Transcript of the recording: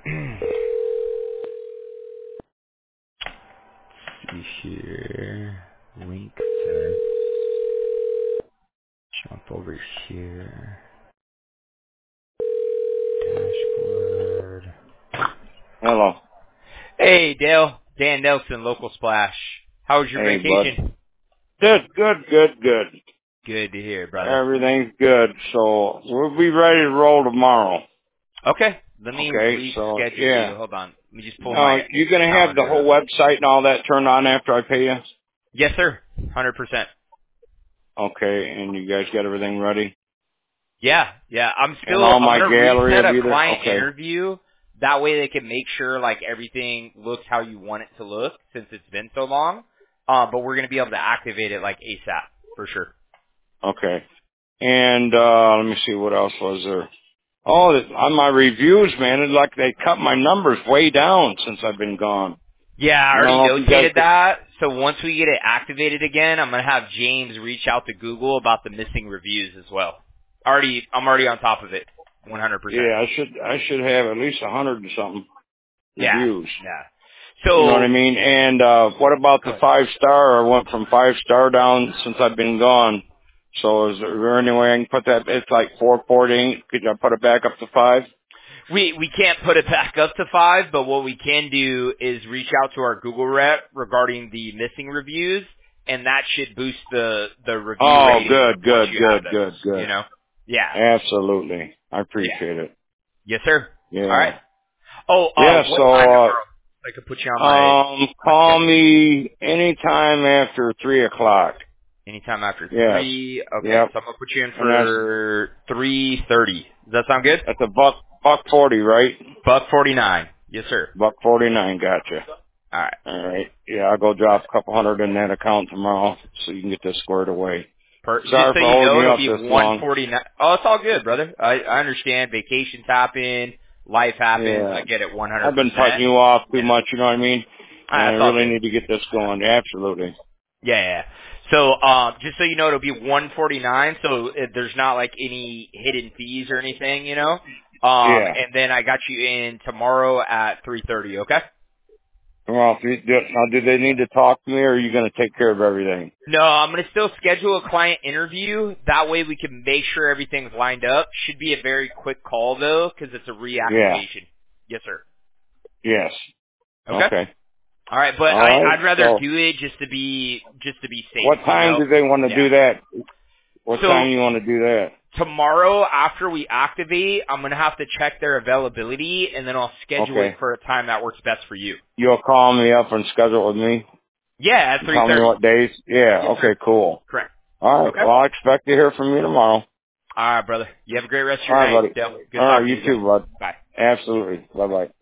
See here. Link to jump over here. Dashboard. Hello. Hey, Dale. Dan Nelson, Local Splash. How was your Hey, bud. vacation? Good. Good to hear, brother. Everything's good. So we'll be ready to roll tomorrow. Okay. Let me Okay, so reschedule you. yeah. Hold on. Let me just pull Now, my you gonna have the calendar whole up. website and all that turned on after I pay you? Yes, sir. 100%. Okay, and you guys got everything ready? Yeah. And all I'm my going to gallery reset will a be there? client Okay. interview. That way they can make sure like everything looks how you want it to look since it's been so long. But we're going to be able to activate it like ASAP for sure. Okay. And, let me see, what else was there? Oh, on my reviews, man, it's like they cut my numbers way down since I've been gone. Yeah, I I don't already know if you guys notated that. So once we get it activated again, I'm going to have James reach out to Google about the missing reviews as well. I'm already on top of it. 100%. yeah, I should have at least 100 and something Yeah. reviews. Yeah. You know what I So, mean? And what about go the ahead. 5-star? I went from 5-star down since I've been gone. So is there any way I can put that? It's like 4.8. Could I put it back up to 5? We can't put it back up to 5, but what we can do is reach out to our Google rep regarding the missing reviews, and that should boost the review Oh, rating good, once good, you have good, those. good, You good. know? Yeah. Absolutely. I Yeah. appreciate it. Yes, sir. All right. Yeah. Oh, Yeah, what time so, tomorrow? I could put you on my call schedule. me anytime after 3 o'clock. Anytime after Yes. 3. Okay, Yep. so I'm gonna put you in And that's, for 3:30. Does that sound good? that's a buck 40, right? Buck 49. Yes, sir. Buck 49, gotcha. All right. All right. Yeah, I'll go drop a couple hundred in that account tomorrow so you can get this squared away. Just Sorry so for you holding know, you it'll up be this long. 149. Oh, it's all good, brother. I understand. Vacations happen. Life happens. I Yeah. get it 100%. I've been cutting you off too Yeah. much, you know what I mean? And I That's all really good. need to get this going. Absolutely. Yeah. So, just so you know, it'll be 149. So there's not like any hidden fees or anything, you know. Yeah. And then I got you in tomorrow at 3:30. Okay. Well, now, do they need to talk to me or are you going to take care of everything? No, I'm going to still schedule a client interview. That way we can make sure everything's lined up. Should be a very quick call though, because it's a Yeah. reactivation. Yes, sir. Yes. Okay. Okay. All right, but All right. I'd rather So do it just to be safe, what you time know. do they want to Yeah. do that? What So time you want to do that? tomorrow after we activate, I'm going to have to check their availability and then I'll schedule it Okay. for a time that works best for you. You'll call me up and schedule it with me? Yeah, at You tell me 3:30. what days? Yeah. Yes, sir. Okay, cool. Correct. All right. Okay. Well, I expect to hear from you tomorrow. All right, brother. You have a great rest of All your right, night, buddy. Dale. Good All right, talking to you you again. too, bud. Bye. Absolutely. Bye-bye.